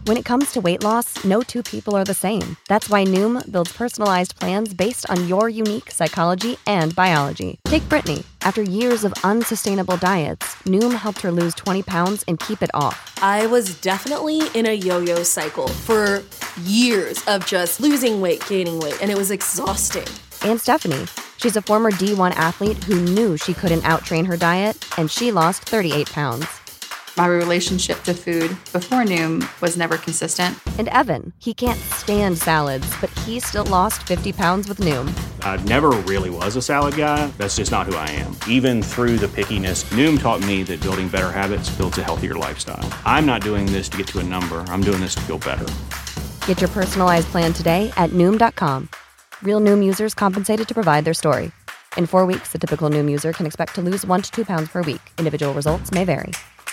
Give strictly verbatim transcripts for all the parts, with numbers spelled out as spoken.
When it comes to weight loss, no two people are the same. That's why Noom builds personalized plans based on your unique psychology and biology. Take Brittany. After years of unsustainable diets, Noom helped her lose twenty pounds and keep it off. I was definitely in a yo-yo cycle for years of just losing weight, gaining weight, and it was exhausting. And Stephanie. She's a former D one athlete who knew she couldn't outtrain her diet, and she lost thirty-eight pounds. My relationship to food before Noom was never consistent. And Evan, he can't stand salads, but he still lost fifty pounds with Noom. I never really was a salad guy. That's just not who I am. Even through the pickiness, Noom taught me that building better habits builds a healthier lifestyle. I'm not doing this to get to a number. I'm doing this to feel better. Get your personalized plan today at Noom dot com. Real Noom users compensated to provide their story. In four weeks, the typical Noom user can expect to lose one to two pounds per week. Individual results may vary.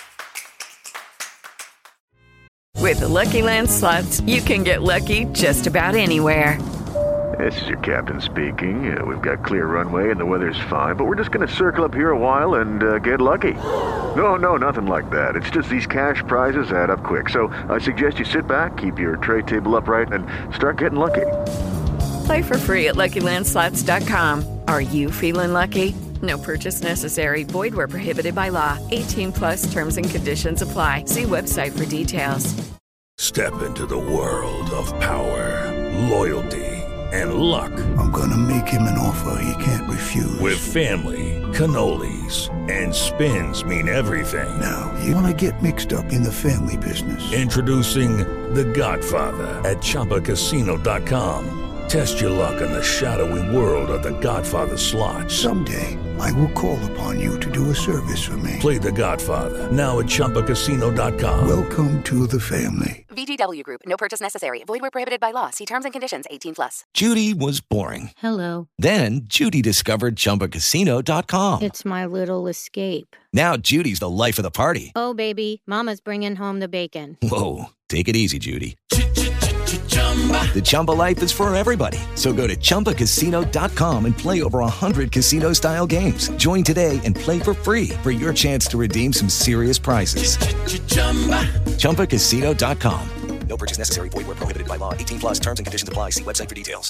With the Lucky Land Slots, you can get lucky just about anywhere. This is your captain speaking. Uh, we've got clear runway and the weather's fine, but we're just going to circle up here a while and uh, get lucky. No, no, nothing like that. It's just these cash prizes add up quick. So I suggest you sit back, keep your tray table upright, and start getting lucky. Play for free at Lucky Land Slots dot com. Are you feeling lucky? No purchase necessary. Void where prohibited by law. eighteen plus terms and conditions apply. See website for details. Step into the world of power, loyalty, and luck. I'm gonna make him an offer he can't refuse. With family, cannolis, and spins mean everything. Now, you wanna get mixed up in the family business. Introducing The Godfather at Chumba Casino dot com. Test your luck in the shadowy world of The Godfather slot. Someday, I will call upon you to do a service for me. Play The Godfather, now at Chumba Casino dot com. Welcome to the family. V G W Group. No purchase necessary. Void where prohibited by law. See terms and conditions. eighteen plus. Judy was boring. Hello. Then, Judy discovered Chumba Casino dot com. It's my little escape. Now, Judy's the life of the party. Oh, baby, mama's bringing home the bacon. Whoa, take it easy, Judy. The Chumba life is for everybody. So go to Chumba Casino dot com and play over one hundred casino-style games. Join today and play for free for your chance to redeem some serious prizes. Chumba Casino dot com. No purchase necessary. Void where prohibited by law. eighteen plus terms and conditions apply. See website for details.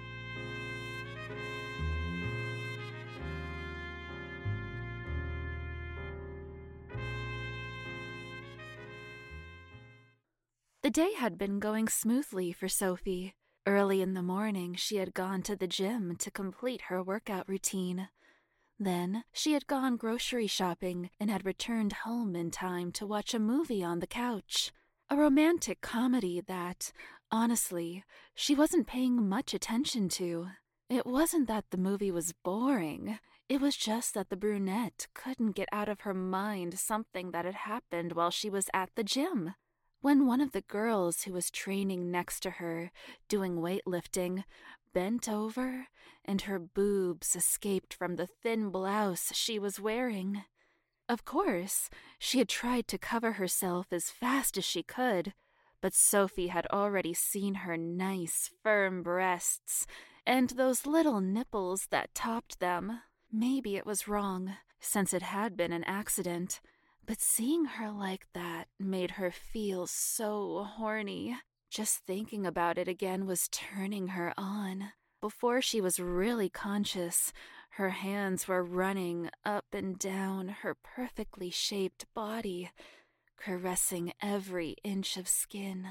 The day had been going smoothly for Sophie. Early in the morning, she had gone to the gym to complete her workout routine. Then, she had gone grocery shopping and had returned home in time to watch a movie on the couch. A romantic comedy that, honestly, she wasn't paying much attention to. It wasn't that the movie was boring. It was just that the brunette couldn't get out of her mind something that had happened while she was at the gym. When one of the girls who was training next to her, doing weightlifting, bent over and her boobs escaped from the thin blouse she was wearing. Of course, she had tried to cover herself as fast as she could, but Sophie had already seen her nice, firm breasts and those little nipples that topped them. Maybe it was wrong, since it had been an accident. But seeing her like that made her feel so horny. Just thinking about it again was turning her on. Before she was really conscious, her hands were running up and down her perfectly shaped body, caressing every inch of skin.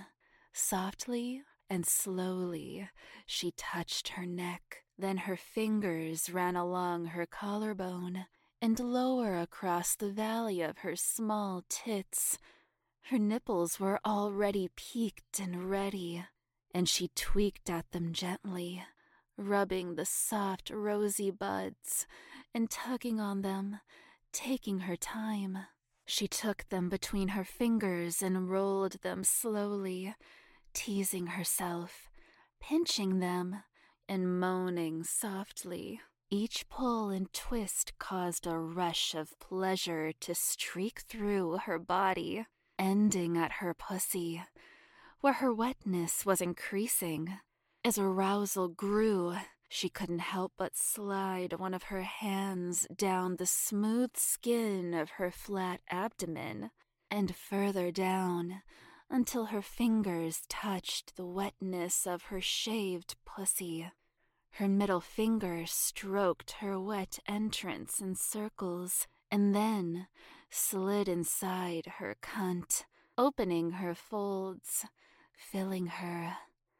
Softly and slowly, she touched her neck. Then her fingers ran along her collarbone and lower across the valley of her small tits. Her nipples were already peaked and ready, and she tweaked at them gently, rubbing the soft rosy buds and tugging on them, taking her time. She took them between her fingers and rolled them slowly, teasing herself, pinching them, and moaning softly. Each pull and twist caused a rush of pleasure to streak through her body, ending at her pussy, where her wetness was increasing. As arousal grew, she couldn't help but slide one of her hands down the smooth skin of her flat abdomen, and further down, until her fingers touched the wetness of her shaved pussy. Her middle finger stroked her wet entrance in circles, and then slid inside her cunt, opening her folds, filling her.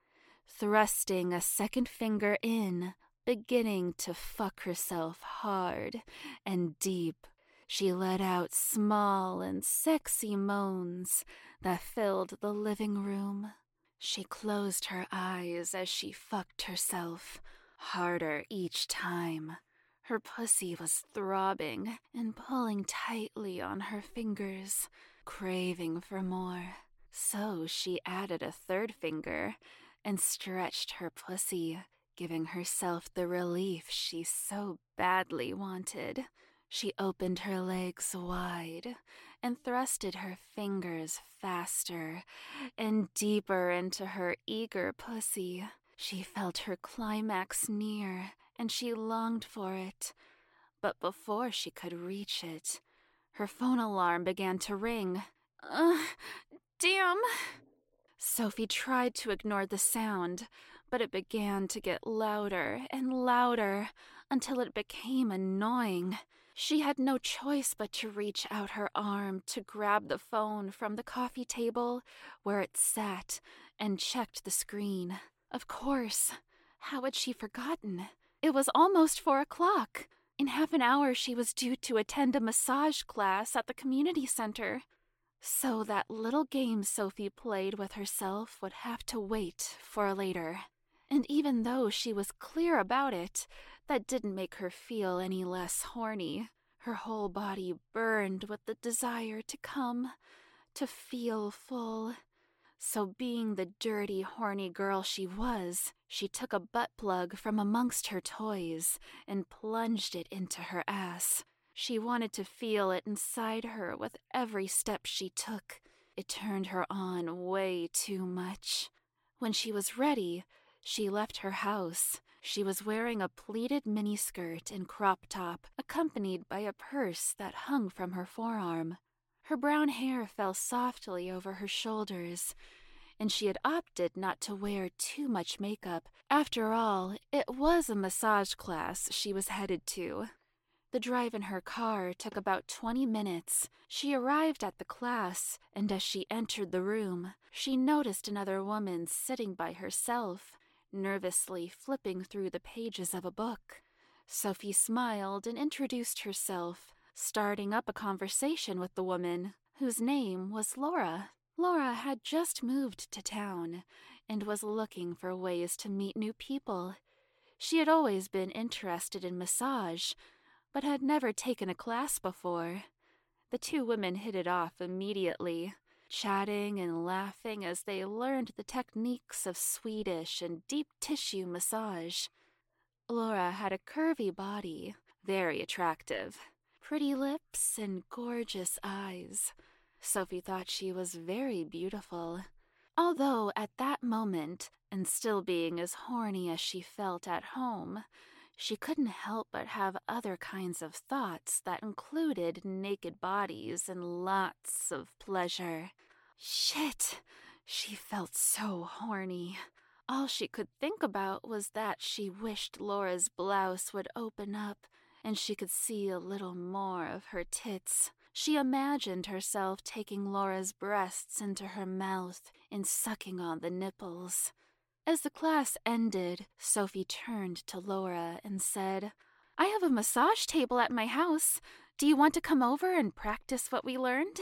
Thrusting a second finger in, beginning to fuck herself hard and deep, she let out small and sexy moans that filled the living room. She closed her eyes as she fucked herself, harder each time. Her pussy was throbbing and pulling tightly on her fingers, craving for more. So she added a third finger and stretched her pussy, giving herself the relief she so badly wanted. She opened her legs wide and thrusted her fingers faster and deeper into her eager pussy. She felt her climax near, and she longed for it. But before she could reach it, her phone alarm began to ring. Ugh, damn! Sophie tried to ignore the sound, but it began to get louder and louder until it became annoying. She had no choice but to reach out her arm to grab the phone from the coffee table where it sat and checked the screen. Of course. How had she forgotten? It was almost four o'clock. In half an hour she was due to attend a massage class at the community center. So that little game Sophie played with herself would have to wait for later. And even though she was clear about it, that didn't make her feel any less horny. Her whole body burned with the desire to come, to feel full. So being the dirty, horny girl she was, she took a butt plug from amongst her toys and plunged it into her ass. She wanted to feel it inside her with every step she took. It turned her on way too much. When she was ready, she left her house. She was wearing a pleated miniskirt and crop top, accompanied by a purse that hung from her forearm. Her brown hair fell softly over her shoulders, and she had opted not to wear too much makeup. After all, it was a massage class she was headed to. The drive in her car took about twenty minutes. She arrived at the class, and as she entered the room, she noticed another woman sitting by herself, nervously flipping through the pages of a book. Sophie smiled and introduced herself, starting up a conversation with the woman, whose name was Laura. Laura had just moved to town and was looking for ways to meet new people. She had always been interested in massage, but had never taken a class before. The two women hit it off immediately, chatting and laughing as they learned the techniques of Swedish and deep tissue massage. Laura had a curvy body, very attractive, pretty lips and gorgeous eyes. Sophie thought she was very beautiful. Although at that moment, and still being as horny as she felt at home, she couldn't help but have other kinds of thoughts that included naked bodies and lots of pleasure. Shit! She felt so horny. All she could think about was that she wished Laura's blouse would open up and she could see a little more of her tits. She imagined herself taking Laura's breasts into her mouth and sucking on the nipples. As the class ended, Sophie turned to Laura and said, "I have a massage table at my house. Do you want to come over and practice what we learned?"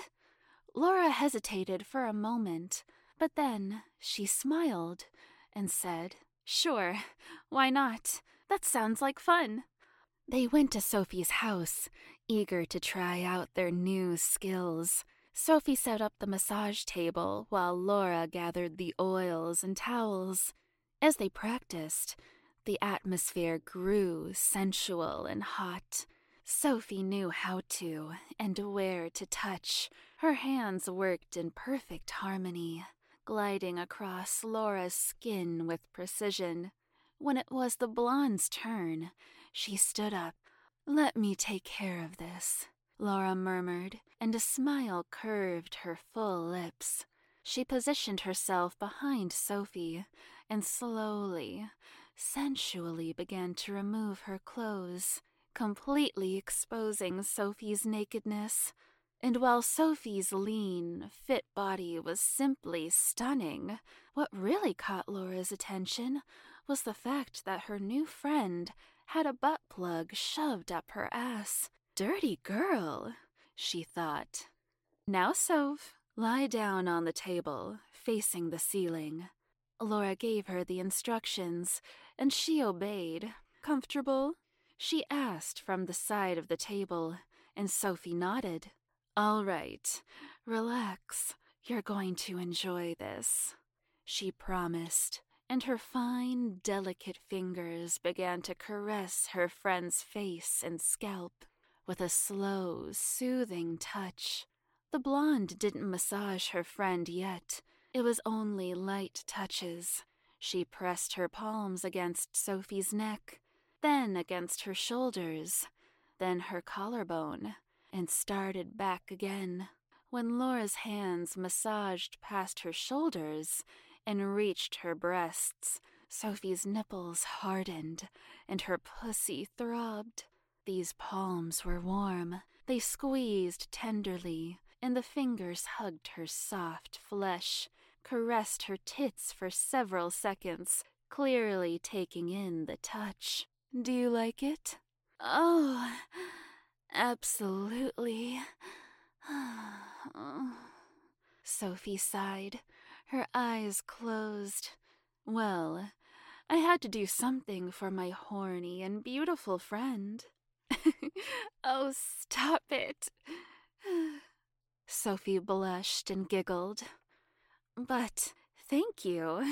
Laura hesitated for a moment, but then she smiled and said, "Sure, why not? That sounds like fun." They went to Sophie's house, eager to try out their new skills. Sophie set up the massage table while Laura gathered the oils and towels. As they practiced, the atmosphere grew sensual and hot. Sophie knew how to and where to touch. Her hands worked in perfect harmony, gliding across Laura's skin with precision. When it was the blonde's turn, she stood up. "Let me take care of this," Laura murmured, and a smile curved her full lips. She positioned herself behind Sophie and slowly, sensually began to remove her clothes, completely exposing Sophie's nakedness. And while Sophie's lean, fit body was simply stunning, what really caught Laura's attention was the fact that her new friend had a butt plug shoved up her ass. Dirty girl, she thought. Now, Soph, lie down on the table, facing the ceiling. Laura gave her the instructions, and she obeyed. Comfortable? She asked from the side of the table, and Sophie nodded. All right, relax. You're going to enjoy this, she promised, and her fine, delicate fingers began to caress her friend's face and scalp with a slow, soothing touch. The blonde didn't massage her friend yet. It was only light touches. She pressed her palms against Sophie's neck, then against her shoulders, then her collarbone, and started back again. When Laura's hands massaged past her shoulders and reached her breasts, Sophie's nipples hardened and her pussy throbbed. These palms were warm. They squeezed tenderly, and the fingers hugged her soft flesh, caressed her tits for several seconds, clearly taking in the touch. Do you like it? Oh, absolutely. Sophie sighed, her eyes closed. Well, I had to do something for my horny and beautiful friend. Oh, stop it. Sophie blushed and giggled. But thank you.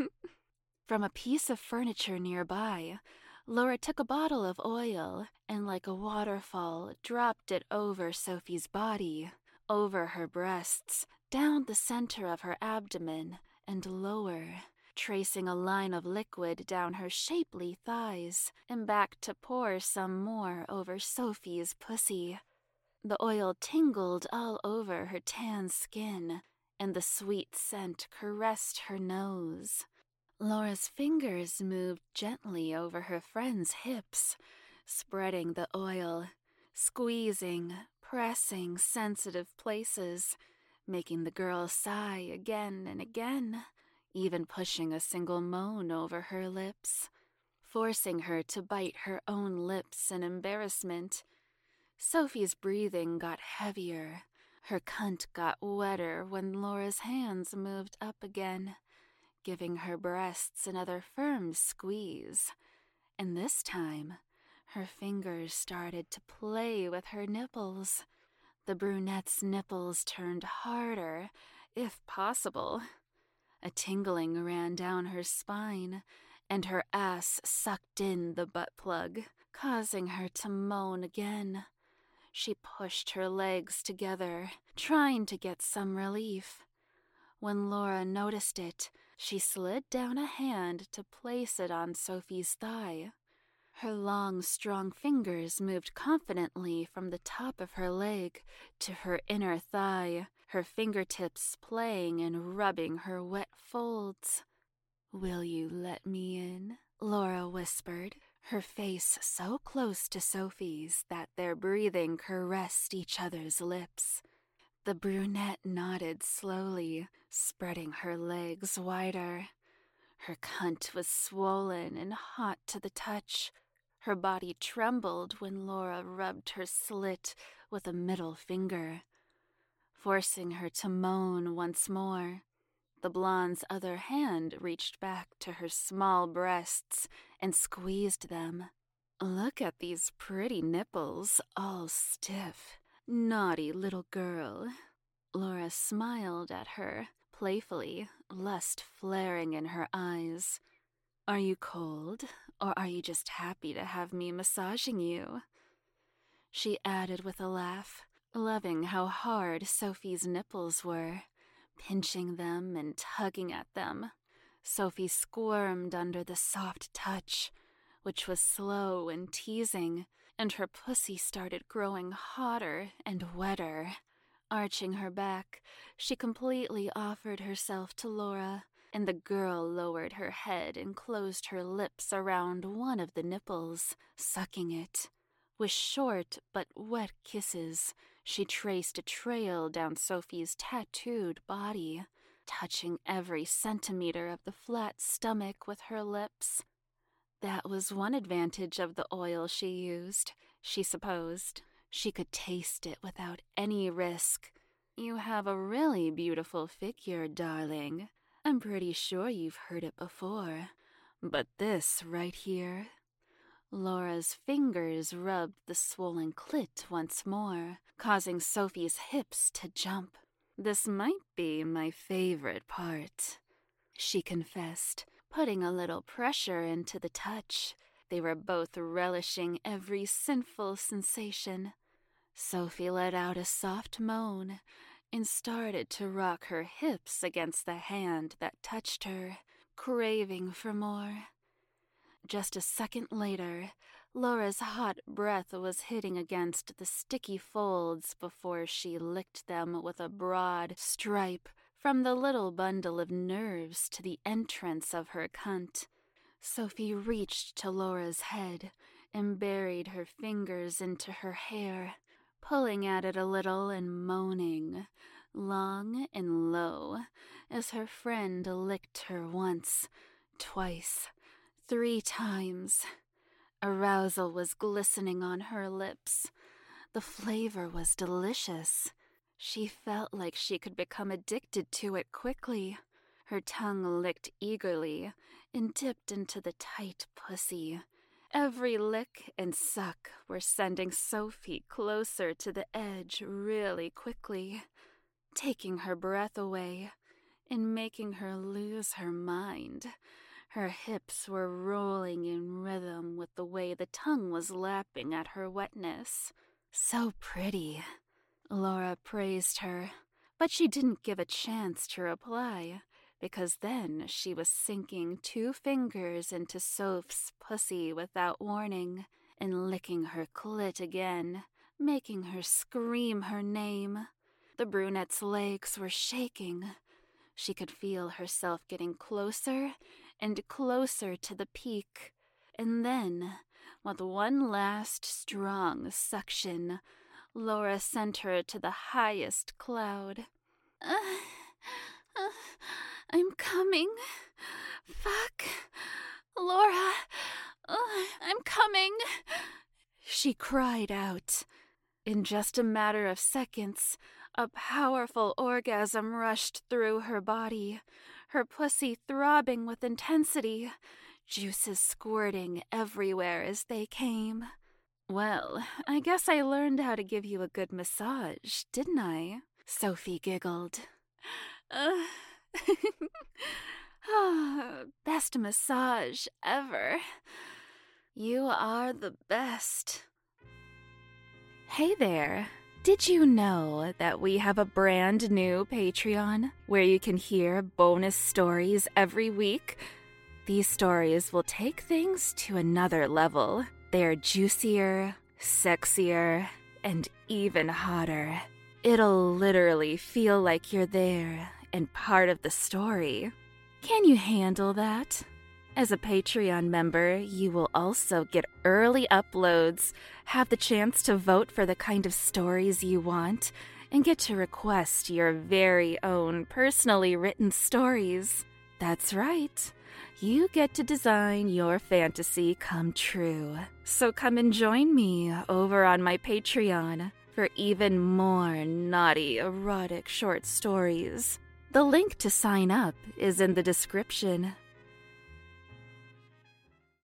From a piece of furniture nearby, Laura took a bottle of oil and, like a waterfall, dropped it over Sophie's body, over her breasts, down the center of her abdomen, and lower, tracing a line of liquid down her shapely thighs, and back to pour some more over Sophie's pussy. The oil tingled all over her tan skin, and the sweet scent caressed her nose. Laura's fingers moved gently over her friend's hips, spreading the oil, squeezing, pressing sensitive places, making the girl sigh again and again, even pushing a single moan over her lips, forcing her to bite her own lips in embarrassment. Sophie's breathing got heavier. Her cunt got wetter when Laura's hands moved up again, giving her breasts another firm squeeze. And this time, her fingers started to play with her nipples. The brunette's nipples turned harder, if possible. A tingling ran down her spine, and her ass sucked in the butt plug, causing her to moan again. She pushed her legs together, trying to get some relief. When Laura noticed it, she slid down a hand to place it on Sophie's thigh. Her long, strong fingers moved confidently from the top of her leg to her inner thigh, her fingertips playing and rubbing her wet folds. "Will you let me in?" Laura whispered, her face so close to Sophie's that their breathing caressed each other's lips. The brunette nodded slowly, spreading her legs wider. Her cunt was swollen and hot to the touch. Her body trembled when Laura rubbed her slit with a middle finger, forcing her to moan once more. The blonde's other hand reached back to her small breasts and squeezed them. "Look at these pretty nipples, all stiff. Naughty little girl." Laura smiled at her, playfully, lust flaring in her eyes. "Are you cold, or are you just happy to have me massaging you?" She added with a laugh, loving how hard Sophie's nipples were, pinching them and tugging at them. Sophie squirmed under the soft touch, which was slow and teasing, and her pussy started growing hotter and wetter. Arching her back, she completely offered herself to Laura, and the girl lowered her head and closed her lips around one of the nipples, sucking it. With short but wet kisses, she traced a trail down Sophie's tattooed body, touching every centimeter of the flat stomach with her lips. That was one advantage of the oil she used, she supposed. She could taste it without any risk. You have a really beautiful figure, darling. I'm pretty sure you've heard it before. But this right here... Laura's fingers rubbed the swollen clit once more, causing Sophie's hips to jump. This might be my favorite part, she confessed, putting a little pressure into the touch. They were both relishing every sinful sensation. Sophie let out a soft moan and started to rock her hips against the hand that touched her, craving for more. Just a second later, Laura's hot breath was hitting against the sticky folds before she licked them with a broad stripe from the little bundle of nerves to the entrance of her cunt. Sophie reached to Laura's head and buried her fingers into her hair, pulling at it a little and moaning, long and low, as her friend licked her once, twice, three times. Arousal was glistening on her lips. The flavor was delicious. She felt like she could become addicted to it quickly. Her tongue licked eagerly and dipped into the tight pussy. Every lick and suck were sending Sophie closer to the edge really quickly, taking her breath away and making her lose her mind. Her hips were rolling in rhythm with the way the tongue was lapping at her wetness. So pretty. Laura praised her, but she didn't give a chance to reply, because then she was sinking two fingers into Soph's pussy without warning and licking her clit again, making her scream her name. The brunette's legs were shaking. She could feel herself getting closer and closer to the peak, and then, with one last strong suction, Laura sent her to the highest cloud. Uh, uh, I'm coming. Fuck. Laura, uh, I'm coming. She cried out. In just a matter of seconds, a powerful orgasm rushed through her body, her pussy throbbing with intensity, juices squirting everywhere as they came. Well, I guess I learned how to give you a good massage, didn't I? Sophie giggled. Uh, oh, best massage ever. You are the best. Hey there. Did you know that we have a brand new Patreon where you can hear bonus stories every week? These stories will take things to another level. They're juicier, sexier, and even hotter. It'll literally feel like you're there and part of the story. Can you handle that? As a Patreon member, you will also get early uploads, have the chance to vote for the kind of stories you want, and get to request your very own personally written stories. That's right. You get to design your fantasy come true. So come and join me over on my Patreon for even more naughty, erotic short stories. The link to sign up is in the description.